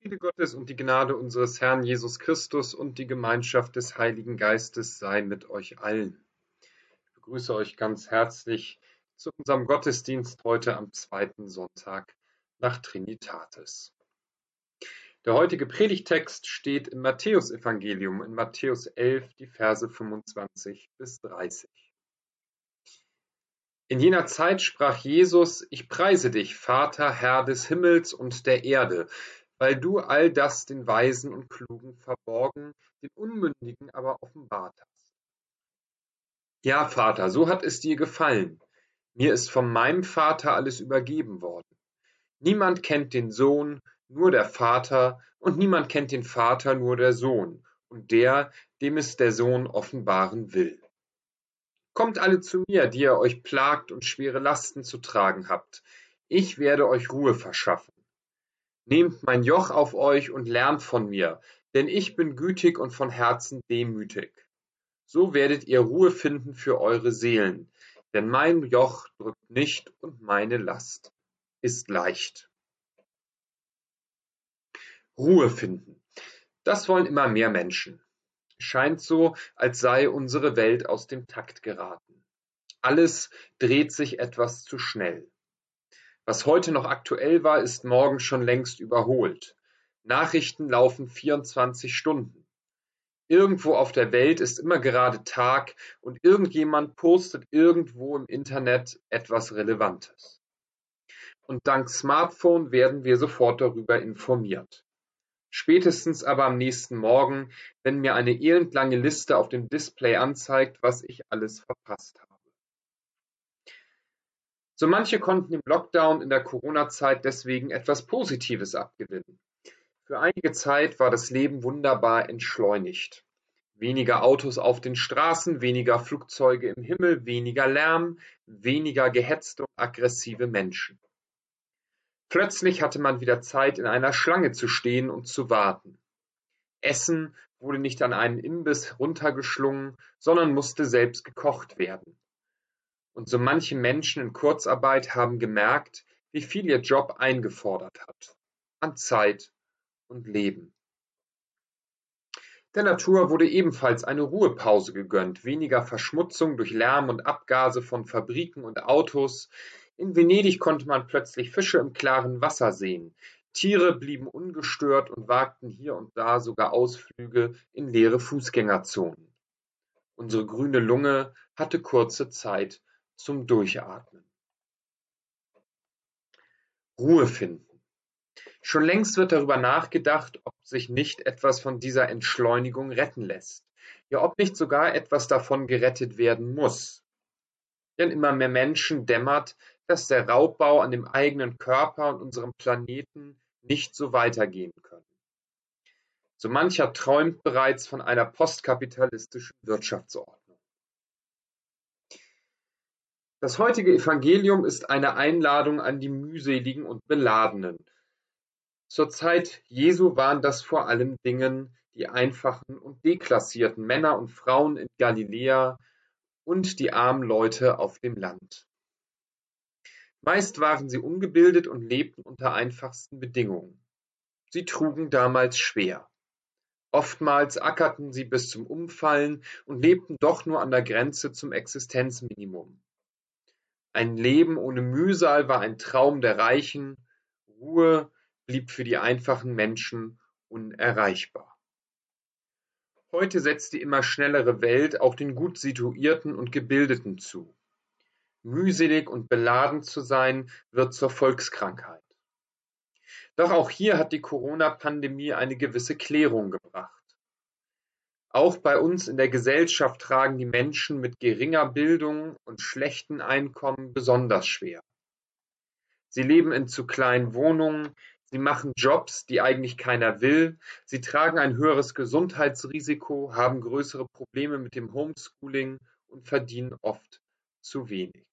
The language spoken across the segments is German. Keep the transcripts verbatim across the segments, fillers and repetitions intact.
Friede Gottes und die Gnade unseres Herrn Jesus Christus und die Gemeinschaft des Heiligen Geistes sei mit euch allen. Ich begrüße euch ganz herzlich zu unserem Gottesdienst heute am zweiten Sonntag nach Trinitatis. Der heutige Predigttext steht im Matthäusevangelium, in Matthäus elf, die Verse fünfundzwanzig bis dreißig. In jener Zeit sprach Jesus: Ich preise dich, Vater, Herr des Himmels und der Erde, weil du all das den Weisen und Klugen verborgen, den Unmündigen aber offenbart hast. Ja, Vater, so hat es dir gefallen. Mir ist von meinem Vater alles übergeben worden. Niemand kennt den Sohn, nur der Vater, und niemand kennt den Vater, nur der Sohn, und der, dem es der Sohn offenbaren will. Kommt alle zu mir, die ihr euch plagt und schwere Lasten zu tragen habt. Ich werde euch Ruhe verschaffen. Nehmt mein Joch auf euch und lernt von mir, denn ich bin gütig und von Herzen demütig. So werdet ihr Ruhe finden für eure Seelen, denn mein Joch drückt nicht und meine Last ist leicht. Ruhe finden. Das wollen immer mehr Menschen. Scheint so, als sei unsere Welt aus dem Takt geraten. Alles dreht sich etwas zu schnell. Was heute noch aktuell war, ist morgen schon längst überholt. Nachrichten laufen vierundzwanzig Stunden. Irgendwo auf der Welt ist immer gerade Tag und irgendjemand postet irgendwo im Internet etwas Relevantes. Und dank Smartphone werden wir sofort darüber informiert. Spätestens aber am nächsten Morgen, wenn mir eine elendlange Liste auf dem Display anzeigt, was ich alles verpasst habe. So manche konnten im Lockdown in der Corona-Zeit deswegen etwas Positives abgewinnen. Für einige Zeit war das Leben wunderbar entschleunigt. Weniger Autos auf den Straßen, weniger Flugzeuge im Himmel, weniger Lärm, weniger gehetzte und aggressive Menschen. Plötzlich hatte man wieder Zeit, in einer Schlange zu stehen und zu warten. Essen wurde nicht an einen Imbiss runtergeschlungen, sondern musste selbst gekocht werden. Und so manche Menschen in Kurzarbeit haben gemerkt, wie viel ihr Job eingefordert hat. An Zeit und Leben. Der Natur wurde ebenfalls eine Ruhepause gegönnt, weniger Verschmutzung durch Lärm und Abgase von Fabriken und Autos. In Venedig konnte man plötzlich Fische im klaren Wasser sehen. Tiere blieben ungestört und wagten hier und da sogar Ausflüge in leere Fußgängerzonen. Unsere grüne Lunge hatte kurze Zeit zum Durchatmen. Ruhe finden. Schon längst wird darüber nachgedacht, ob sich nicht etwas von dieser Entschleunigung retten lässt. Ja, ob nicht sogar etwas davon gerettet werden muss. Denn immer mehr Menschen dämmert, dass der Raubbau an dem eigenen Körper und unserem Planeten nicht so weitergehen können. So mancher träumt bereits von einer postkapitalistischen Wirtschaftsordnung. Das heutige Evangelium ist eine Einladung an die mühseligen und Beladenen. Zur Zeit Jesu waren das vor allen Dingen die einfachen und deklassierten Männer und Frauen in Galiläa und die armen Leute auf dem Land. Meist waren sie ungebildet und lebten unter einfachsten Bedingungen. Sie trugen damals schwer. Oftmals ackerten sie bis zum Umfallen und lebten doch nur an der Grenze zum Existenzminimum. Ein Leben ohne Mühsal war ein Traum der Reichen, Ruhe blieb für die einfachen Menschen unerreichbar. Heute setzt die immer schnellere Welt auch den gut Situierten und Gebildeten zu. Mühselig und beladen zu sein, wird zur Volkskrankheit. Doch auch hier hat die Corona-Pandemie eine gewisse Klärung gebracht. Auch bei uns in der Gesellschaft tragen die Menschen mit geringer Bildung und schlechten Einkommen besonders schwer. Sie leben in zu kleinen Wohnungen, sie machen Jobs, die eigentlich keiner will, sie tragen ein höheres Gesundheitsrisiko, haben größere Probleme mit dem Homeschooling und verdienen oft zu wenig.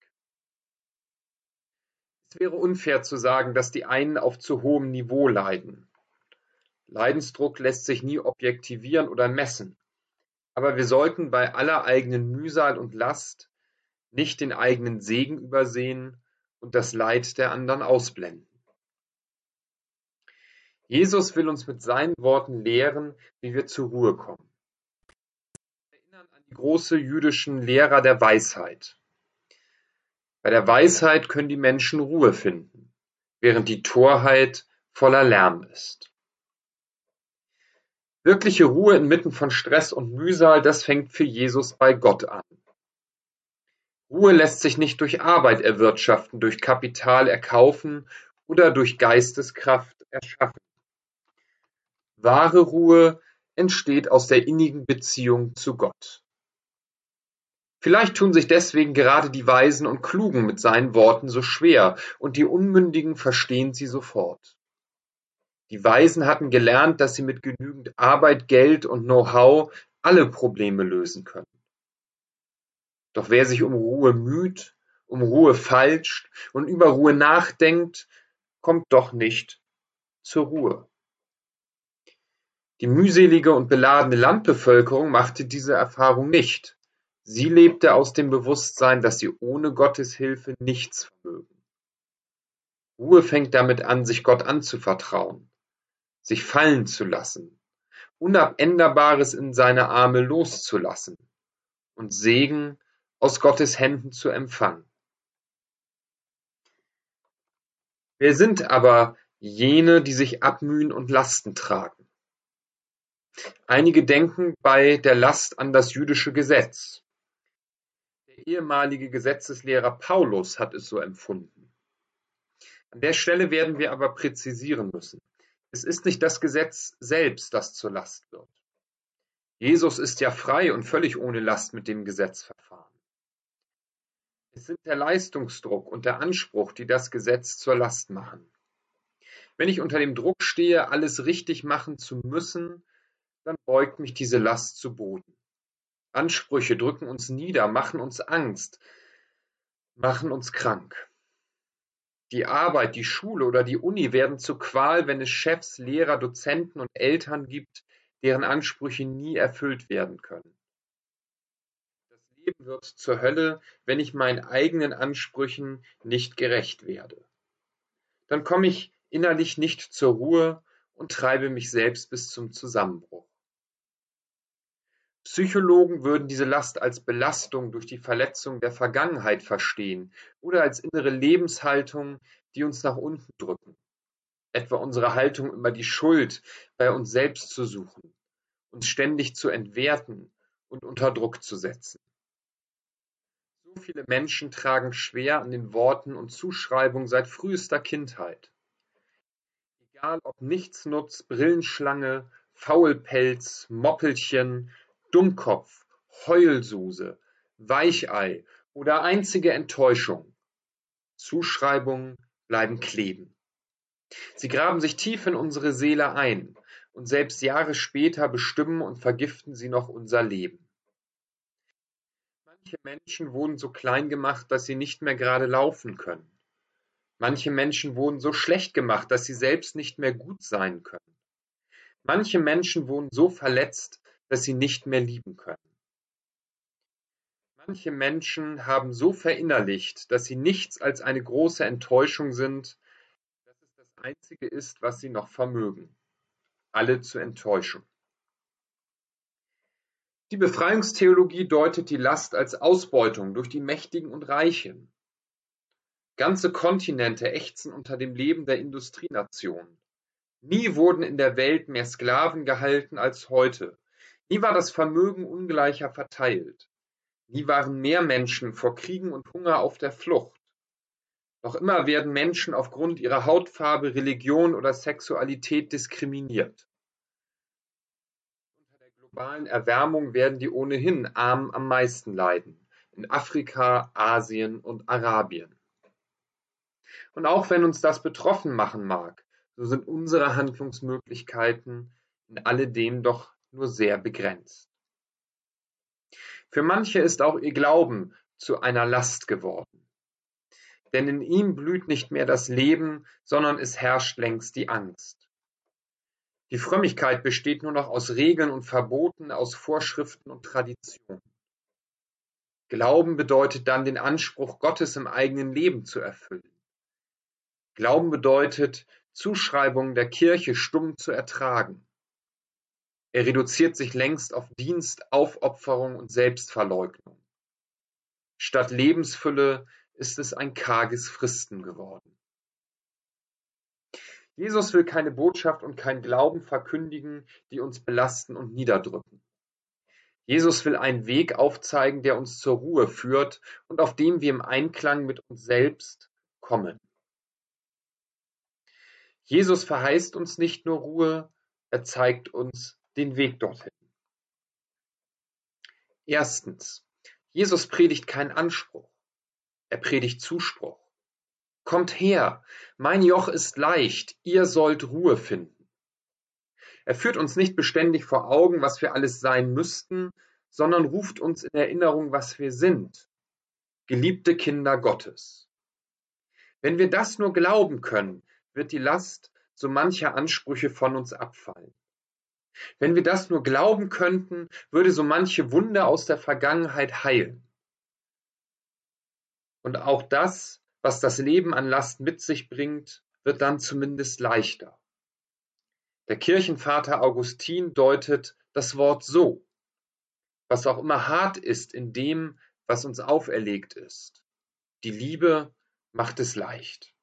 Es wäre unfair zu sagen, dass die einen auf zu hohem Niveau leiden. Leidensdruck lässt sich nie objektivieren oder messen. Aber wir sollten bei aller eigenen Mühsal und Last nicht den eigenen Segen übersehen und das Leid der anderen ausblenden. Jesus will uns mit seinen Worten lehren, wie wir zur Ruhe kommen. Wir erinnern an die großen jüdischen Lehrer der Weisheit. Bei der Weisheit können die Menschen Ruhe finden, während die Torheit voller Lärm ist. Wirkliche Ruhe inmitten von Stress und Mühsal, das fängt für Jesus bei Gott an. Ruhe lässt sich nicht durch Arbeit erwirtschaften, durch Kapital erkaufen oder durch Geisteskraft erschaffen. Wahre Ruhe entsteht aus der innigen Beziehung zu Gott. Vielleicht tun sich deswegen gerade die Weisen und Klugen mit seinen Worten so schwer, und die Unmündigen verstehen sie sofort. Die Weisen hatten gelernt, dass sie mit genügend Arbeit, Geld und Know-how alle Probleme lösen können. Doch wer sich um Ruhe müht, um Ruhe feilscht und über Ruhe nachdenkt, kommt doch nicht zur Ruhe. Die mühselige und beladene Landbevölkerung machte diese Erfahrung nicht. Sie lebte aus dem Bewusstsein, dass sie ohne Gottes Hilfe nichts vermögen. Ruhe fängt damit an, sich Gott anzuvertrauen, sich fallen zu lassen, Unabänderbares in seine Arme loszulassen und Segen aus Gottes Händen zu empfangen. Wer sind aber jene, die sich abmühen und Lasten tragen? Einige denken bei der Last an das jüdische Gesetz. Der ehemalige Gesetzeslehrer Paulus hat es so empfunden. An der Stelle werden wir aber präzisieren müssen. Es ist nicht das Gesetz selbst, das zur Last wird. Jesus ist ja frei und völlig ohne Last mit dem Gesetz verfahren. Es sind der Leistungsdruck und der Anspruch, die das Gesetz zur Last machen. Wenn ich unter dem Druck stehe, alles richtig machen zu müssen, dann beugt mich diese Last zu Boden. Ansprüche drücken uns nieder, machen uns Angst, machen uns krank. Die Arbeit, die Schule oder die Uni werden zur Qual, wenn es Chefs, Lehrer, Dozenten und Eltern gibt, deren Ansprüche nie erfüllt werden können. Das Leben wird zur Hölle, wenn ich meinen eigenen Ansprüchen nicht gerecht werde. Dann komme ich innerlich nicht zur Ruhe und treibe mich selbst bis zum Zusammenbruch. Psychologen würden diese Last als Belastung durch die Verletzung der Vergangenheit verstehen oder als innere Lebenshaltung, die uns nach unten drücken. Etwa unsere Haltung, immer die Schuld bei uns selbst zu suchen, uns ständig zu entwerten und unter Druck zu setzen. So viele Menschen tragen schwer an den Worten und Zuschreibungen seit frühester Kindheit. Egal ob Nichtsnutz, Brillenschlange, Faulpelz, Moppelchen, Dummkopf, Heulsuse, Weichei oder einzige Enttäuschung. Zuschreibungen bleiben kleben. Sie graben sich tief in unsere Seele ein und selbst Jahre später bestimmen und vergiften sie noch unser Leben. Manche Menschen wurden so klein gemacht, dass sie nicht mehr gerade laufen können. Manche Menschen wurden so schlecht gemacht, dass sie selbst nicht mehr gut sein können. Manche Menschen wurden so verletzt, dass sie nicht mehr lieben können. Manche Menschen haben so verinnerlicht, dass sie nichts als eine große Enttäuschung sind, dass es das Einzige ist, was sie noch vermögen, alle zu enttäuschen. Die Befreiungstheologie deutet die Last als Ausbeutung durch die Mächtigen und Reichen. Ganze Kontinente ächzen unter dem Leben der Industrienationen. Nie wurden in der Welt mehr Sklaven gehalten als heute. Nie war das Vermögen ungleicher verteilt. Nie waren mehr Menschen vor Kriegen und Hunger auf der Flucht. Noch immer werden Menschen aufgrund ihrer Hautfarbe, Religion oder Sexualität diskriminiert. Unter der globalen Erwärmung werden die ohnehin Armen am meisten leiden. In Afrika, Asien und Arabien. Und auch wenn uns das betroffen machen mag, so sind unsere Handlungsmöglichkeiten in alledem doch nur sehr begrenzt. Für manche ist auch ihr Glauben zu einer Last geworden. Denn in ihm blüht nicht mehr das Leben, sondern es herrscht längst die Angst. Die Frömmigkeit besteht nur noch aus Regeln und Verboten, aus Vorschriften und Traditionen. Glauben bedeutet dann, den Anspruch Gottes im eigenen Leben zu erfüllen. Glauben bedeutet, Zuschreibungen der Kirche stumm zu ertragen. Er reduziert sich längst auf Dienst, Aufopferung und Selbstverleugnung. Statt Lebensfülle ist es ein karges Fristen geworden. Jesus will keine Botschaft und kein Glauben verkündigen, die uns belasten und niederdrücken. Jesus will einen Weg aufzeigen, der uns zur Ruhe führt und auf dem wir im Einklang mit uns selbst kommen. Jesus verheißt uns nicht nur Ruhe, er zeigt uns den Weg dorthin. Erstens. Jesus predigt keinen Anspruch, er predigt Zuspruch. Kommt her, mein Joch ist leicht, ihr sollt Ruhe finden. Er führt uns nicht beständig vor Augen, was wir alles sein müssten, sondern ruft uns in Erinnerung, was wir sind. Geliebte Kinder Gottes. Wenn wir das nur glauben können, wird die Last so mancher Ansprüche von uns abfallen. Wenn wir das nur glauben könnten, würde so manche Wunde aus der Vergangenheit heilen. Und auch das, was das Leben an Last mit sich bringt, wird dann zumindest leichter. Der Kirchenvater Augustin deutet das Wort so: Was auch immer hart ist in dem, was uns auferlegt ist, die Liebe macht es leicht.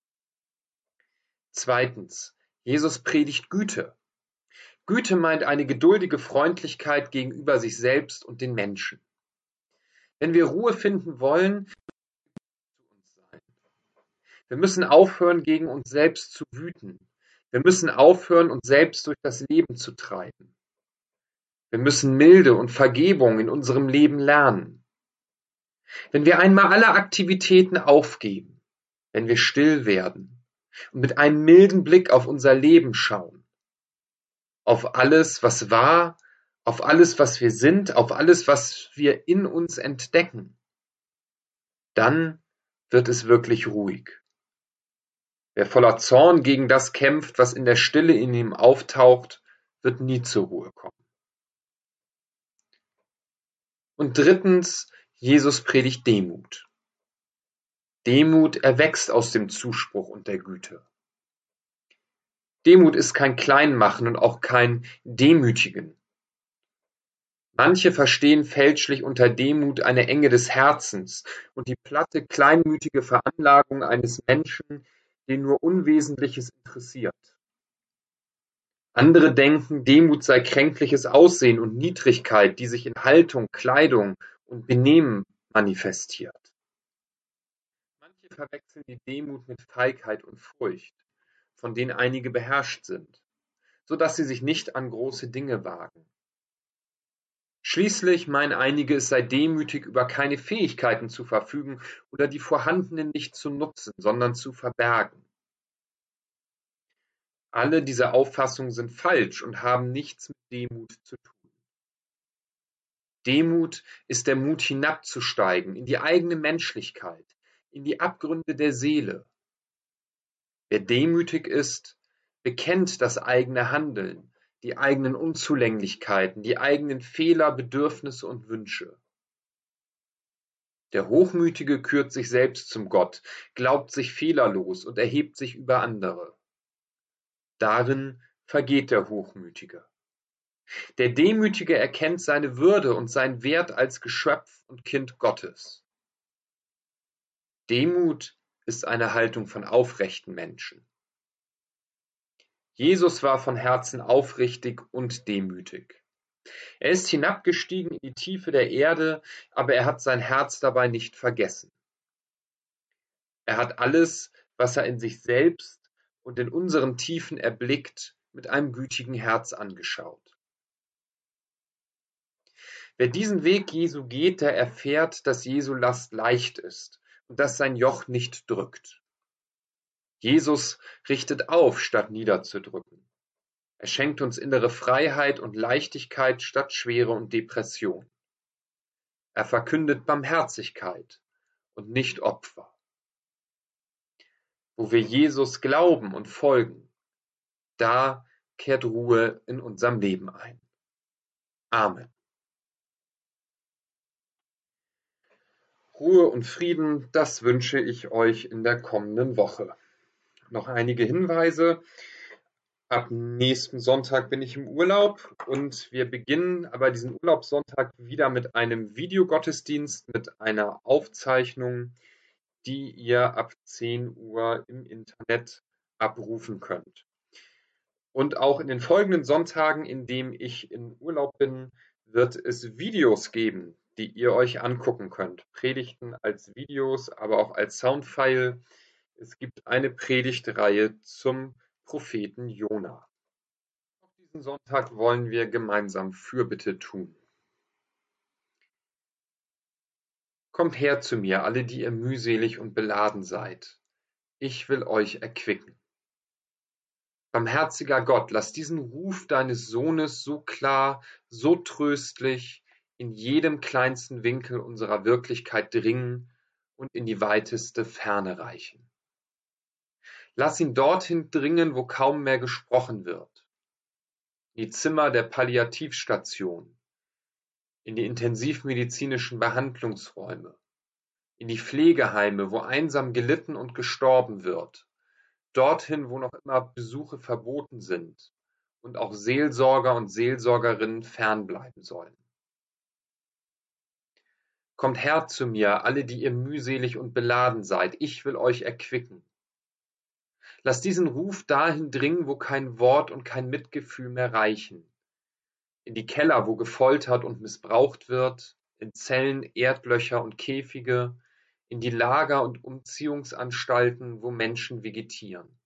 Zweitens. Jesus predigt Güte. Güte meint eine geduldige Freundlichkeit gegenüber sich selbst und den Menschen. Wenn wir Ruhe finden wollen, wir müssen aufhören, gegen uns selbst zu wüten. Wir müssen aufhören, uns selbst durch das Leben zu treiben. Wir müssen Milde und Vergebung in unserem Leben lernen. Wenn wir einmal alle Aktivitäten aufgeben, wenn wir still werden und mit einem milden Blick auf unser Leben schauen, auf alles, was war, auf alles, was wir sind, auf alles, was wir in uns entdecken, dann wird es wirklich ruhig. Wer voller Zorn gegen das kämpft, was in der Stille in ihm auftaucht, wird nie zur Ruhe kommen. Und drittens, Jesus predigt Demut. Demut erwächst aus dem Zuspruch und der Güte. Demut ist kein Kleinmachen und auch kein Demütigen. Manche verstehen fälschlich unter Demut eine Enge des Herzens und die platte, kleinmütige Veranlagung eines Menschen, den nur Unwesentliches interessiert. Andere denken, Demut sei kränkliches Aussehen und Niedrigkeit, die sich in Haltung, Kleidung und Benehmen manifestiert. Manche verwechseln die Demut mit Feigheit und Furcht, von denen einige beherrscht sind, so dass sie sich nicht an große Dinge wagen. Schließlich meinen einige, es sei demütig, über keine Fähigkeiten zu verfügen oder die vorhandenen nicht zu nutzen, sondern zu verbergen. Alle diese Auffassungen sind falsch und haben nichts mit Demut zu tun. Demut ist der Mut, hinabzusteigen in die eigene Menschlichkeit, in die Abgründe der Seele. Wer demütig ist, bekennt das eigene Handeln, die eigenen Unzulänglichkeiten, die eigenen Fehler, Bedürfnisse und Wünsche. Der Hochmütige kürt sich selbst zum Gott, glaubt sich fehlerlos und erhebt sich über andere. Darin vergeht der Hochmütige. Der Demütige erkennt seine Würde und seinen Wert als Geschöpf und Kind Gottes. Demut ist eine Haltung von aufrechten Menschen. Jesus war von Herzen aufrichtig und demütig. Er ist hinabgestiegen in die Tiefe der Erde, aber er hat sein Herz dabei nicht vergessen. Er hat alles, was er in sich selbst und in unseren Tiefen erblickt, mit einem gütigen Herz angeschaut. Wer diesen Weg Jesu geht, der erfährt, dass Jesu Last leicht ist und dass sein Joch nicht drückt. Jesus richtet auf, statt niederzudrücken. Er schenkt uns innere Freiheit und Leichtigkeit statt Schwere und Depression. Er verkündet Barmherzigkeit und nicht Opfer. Wo wir Jesus glauben und folgen, da kehrt Ruhe in unserem Leben ein. Amen. Ruhe und Frieden, das wünsche ich euch in der kommenden Woche. Noch einige Hinweise. Ab nächsten Sonntag bin ich im Urlaub und wir beginnen aber diesen Urlaubssonntag wieder mit einem Videogottesdienst, mit einer Aufzeichnung, die ihr ab zehn Uhr im Internet abrufen könnt. Und auch in den folgenden Sonntagen, in denen ich in Urlaub bin, wird es Videos geben, die ihr euch angucken könnt. Predigten als Videos, aber auch als Soundfile. Es gibt eine Predigtreihe zum Propheten Jona. Auch diesen Sonntag wollen wir gemeinsam Fürbitte tun. Kommt her zu mir, alle, die ihr mühselig und beladen seid. Ich will euch erquicken. Barmherziger Gott, lass diesen Ruf deines Sohnes so klar, so tröstlich in jedem kleinsten Winkel unserer Wirklichkeit dringen und in die weiteste Ferne reichen. Lass ihn dorthin dringen, wo kaum mehr gesprochen wird. In die Zimmer der Palliativstation, in die intensivmedizinischen Behandlungsräume, in die Pflegeheime, wo einsam gelitten und gestorben wird, dorthin, wo noch immer Besuche verboten sind und auch Seelsorger und Seelsorgerinnen fernbleiben sollen. Kommt her zu mir, alle, die ihr mühselig und beladen seid, ich will euch erquicken. Lasst diesen Ruf dahin dringen, wo kein Wort und kein Mitgefühl mehr reichen. In die Keller, wo gefoltert und missbraucht wird, in Zellen, Erdlöcher und Käfige, in die Lager und Umziehungsanstalten, wo Menschen vegetieren.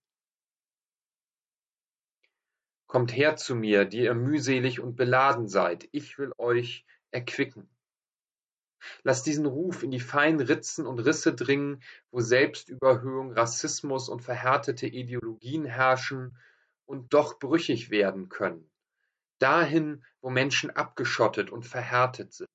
Kommt her zu mir, die ihr mühselig und beladen seid, ich will euch erquicken. Lasst diesen Ruf in die feinen Ritzen und Risse dringen, wo Selbstüberhöhung, Rassismus und verhärtete Ideologien herrschen und doch brüchig werden können. Dahin, wo Menschen abgeschottet und verhärtet sind.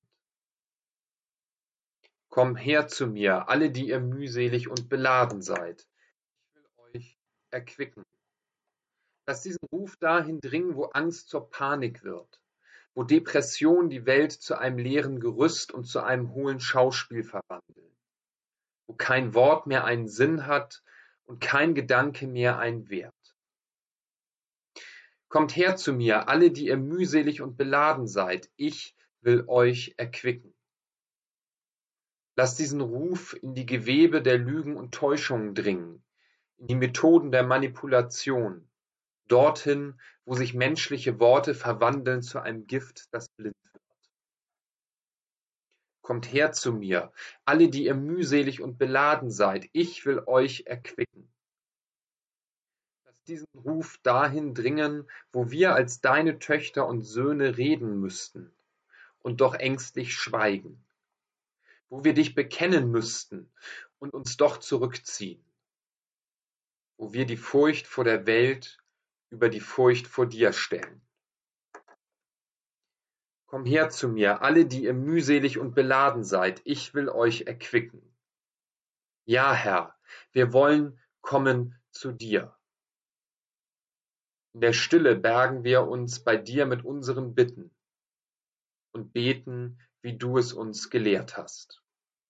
Komm her zu mir, alle, die ihr mühselig und beladen seid. Ich will euch erquicken. Lasst diesen Ruf dahin dringen, wo Angst zur Panik wird, wo Depression die Welt zu einem leeren Gerüst und zu einem hohlen Schauspiel verwandeln, wo kein Wort mehr einen Sinn hat und kein Gedanke mehr einen Wert. Kommt her zu mir, alle, die ihr mühselig und beladen seid, ich will euch erquicken. Lasst diesen Ruf in die Gewebe der Lügen und Täuschungen dringen, in die Methoden der Manipulation, dorthin, wo sich menschliche Worte verwandeln zu einem Gift, das blind wird. Kommt her zu mir, alle, die ihr mühselig und beladen seid, ich will euch erquicken. Lasst diesen Ruf dahin dringen, wo wir als deine Töchter und Söhne reden müssten und doch ängstlich schweigen, wo wir dich bekennen müssten und uns doch zurückziehen, wo wir die Furcht vor der Welt über die Furcht vor dir stellen. Komm her zu mir, alle, die ihr mühselig und beladen seid, ich will euch erquicken. Ja, Herr, wir wollen kommen zu dir. In der Stille bergen wir uns bei dir mit unseren Bitten und beten, wie du es uns gelehrt hast.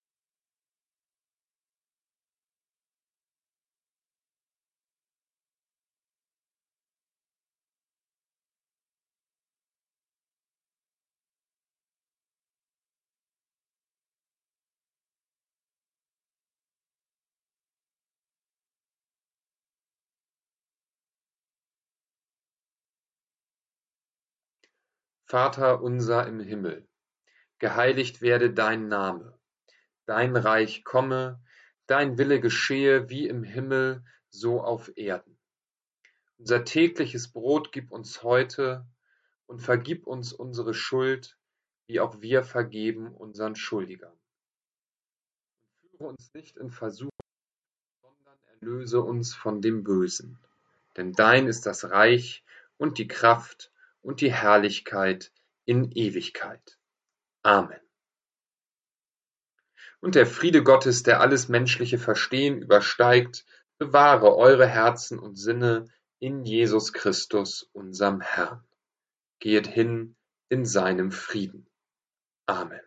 Vater unser im Himmel, geheiligt werde dein Name, dein Reich komme, dein Wille geschehe wie im Himmel, so auf Erden. Unser tägliches Brot gib uns heute und vergib uns unsere Schuld, wie auch wir vergeben unseren Schuldigern. Und führe uns nicht in Versuchung, sondern erlöse uns von dem Bösen. Denn dein ist das Reich und die Kraft und die Herrlichkeit in Ewigkeit. Amen. Und der Friede Gottes, der alles menschliche Verstehen übersteigt, bewahre eure Herzen und Sinne in Jesus Christus, unserem Herrn. Geht hin in seinem Frieden. Amen.